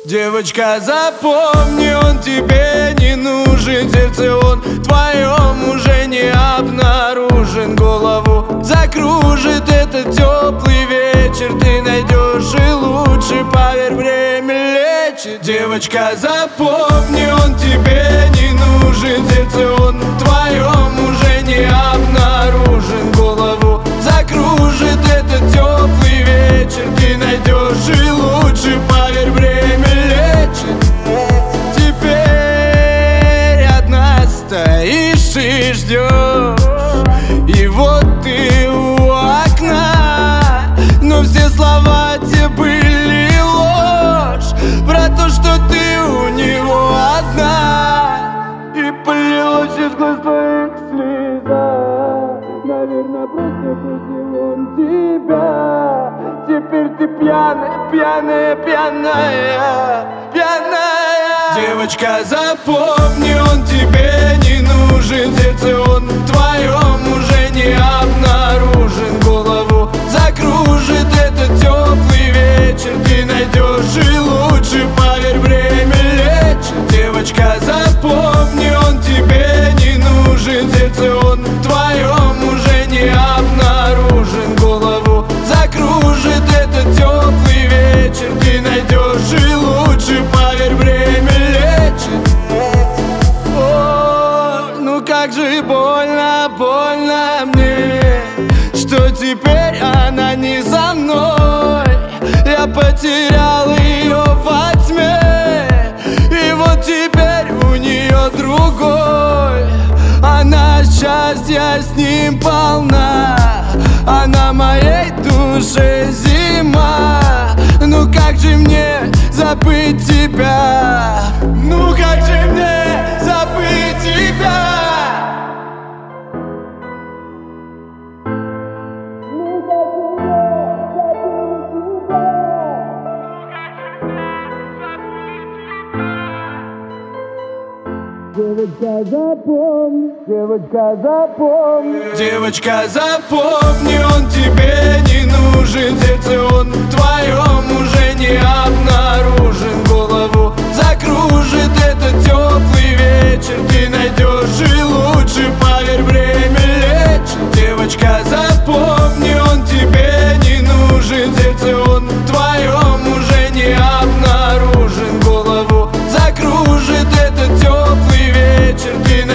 Девочка, запомни, он тебе не нужен. Сердце он в твоем уже не обнаружен. Голову закружит этот теплый вечер. Ты найдешь и лучше, поверь, время лечит. Девочка, запомни, он тебе не нужен. Сердце он в твоем уже не обнаружен. Голову закружит этот теплый вечер. Ты найдешь и лучше, поверь, время лечит. Теперь одна стоишь и ждешь, и вот ты у окна. Но все слова те были ложь про то, что ты у него одна. И полилось из глаз твоих слеза. Наверное, просто бросил он тебя. Теперь ты пьяная, пьяная, пьяная, пьяная. Девочка, запомни, он тебе не нужен. Сердце он в твоем уже не обнаружен. Голову закружит этот теплый вечер. Ты найдешь и лучше, поверь, время лечит. Девочка, запомни, он тебе не нужен. Сердце он в твоем уже не обнаружен. Голову закружит этот теплый вечер. Ты найдешь и лучше, поверь, время лечит. О, ну как же больно, больно мне, что теперь она не за мной. Я потерял ее во тьме, и вот теперь у нее другой. Она счастья с ним полна, а на моей душе зима. Ну как же мне забыть тебя? Ну как же мне забыть тебя? Девочка, запомни, девочка, запомни. Девочка, запомни, он тебе не нужен. Сердце он в твоем уже не обнаружен. Голову закружит этот теплый вечер. Ты найдешь и лучше, поверь, время лечит. Девочка, запомни, он тебе не нужен. Сердце он в твоем уже не обнаружен. Голову закружит этот теплый вечер. Ты